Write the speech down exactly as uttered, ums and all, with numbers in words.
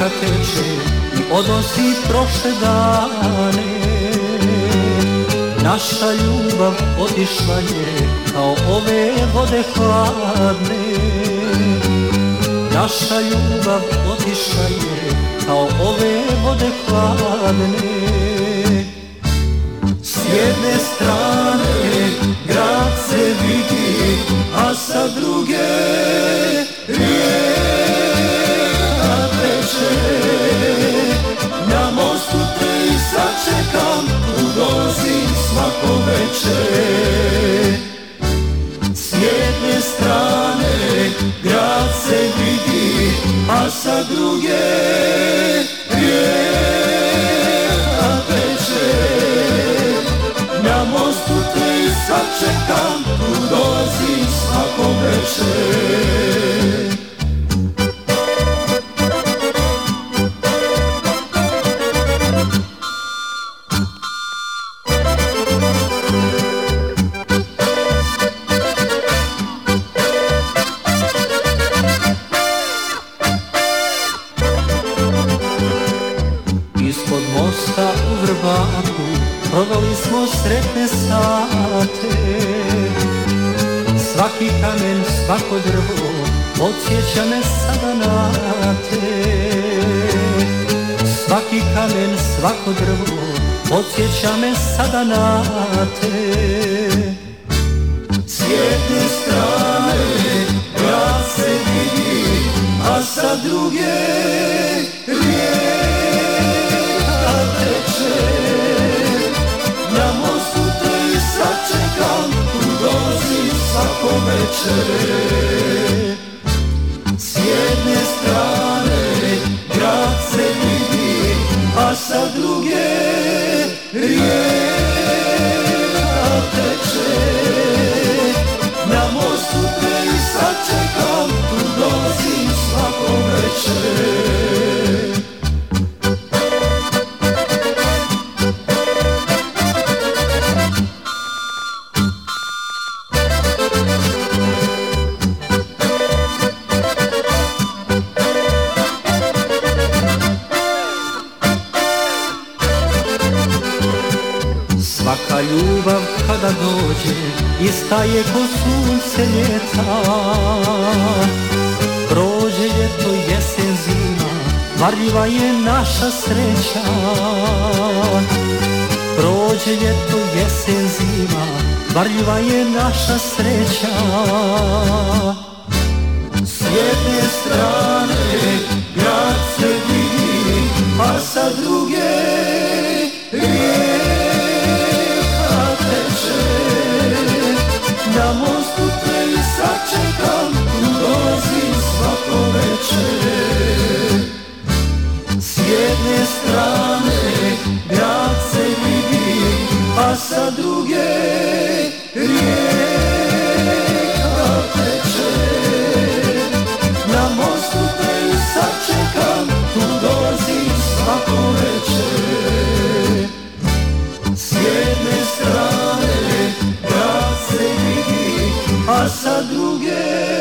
rijeka teče i odnosi prošle dane. Naša ljubav otišla je kao ove vode hladne. Naša ljubav otišla je kao ove vode hladne. S jedne strane grad se vidi, a sa druge rijeka teče. Na mostu te i sačekam, tu dolazim svako večer. S jedne strane grad se vidi, a sa druge rijeka teče. Na mostu te i sačekam, tu dolazim svako večer. Ispod mosta u Vrbaku proveli smo sretne sate. Svaki kamen, svako drvo podsjeća me sada na te. Svaki kamen, svako drvo podsjeća me sada na te. S jedne strane grad se vidi, a sa druge rijeka teče. Na mostu te i sačekam, tu dolazim svako večer. S jedne strane grad se vidi, a sa druge rijeka teče. Na mostu te i sačekam, tu dolazim svako večer. Svaka ljubav kada dođe ista je ko sunce ljeta. Prođe ljeto, jesen, zima, varljiva je naša sreća. Prođe ljeto, jesen, zima, varljiva je naša sreća. S jedne strane grad se vidi, a sa druge rijeka teče. Na mostu te i sačekam, tu dolazim svako večer. S jedne strane grad se vidi, a sa druge rijeka teče. Na mostu te i sačekam, tu dolazim svako večer. S jedne strane grad se vidi, a sa druge